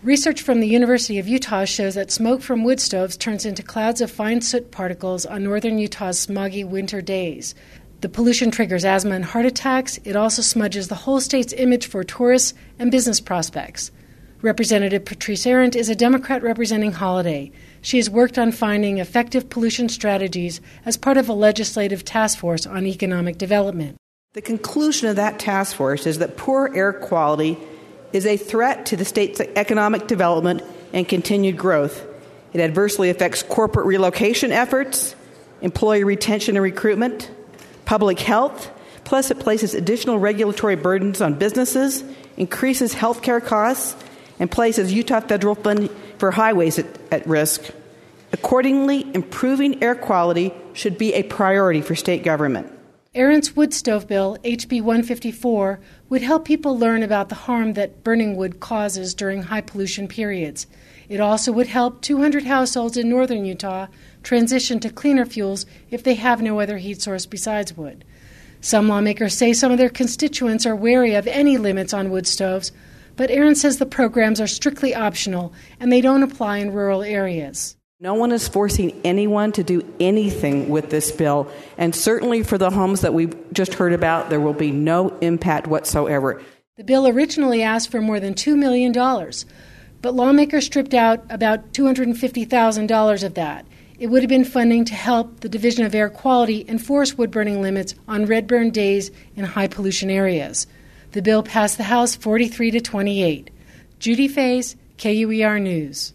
Research from the University of Utah shows that smoke from wood stoves turns into clouds of fine soot particles on northern Utah's smoggy winter days. The pollution triggers asthma and heart attacks. It also smudges the whole state's image for tourists and business prospects. Representative Patrice Arent is a Democrat representing Holiday. She has worked on finding effective pollution strategies as part of a legislative task force on economic development. The conclusion of that task force is that poor air quality is a threat to the state's economic development and continued growth. It adversely affects corporate relocation efforts, employee retention and recruitment, public health, plus it places additional regulatory burdens on businesses, increases health care costs, and places Utah federal funding for highways at risk. Accordingly, improving air quality should be a priority for state government. Arent's wood stove bill, HB 154, would help people learn about the harm that burning wood causes during high pollution periods. It also would help 200 households in northern Utah transition to cleaner fuels if they have no other heat source besides wood. Some lawmakers say some of their constituents are wary of any limits on wood stoves, but Arent says the programs are strictly optional and they don't apply in rural areas. No one is forcing anyone to do anything with this bill, and certainly for the homes that we've just heard about, there will be no impact whatsoever. The bill originally asked for more than $2 million, but lawmakers stripped out about $250,000 of that. It would have been funding to help the Division of Air Quality enforce wood-burning limits on red-burn days in high-pollution areas. The bill passed the House 43-28. Judy Fays, KUER News.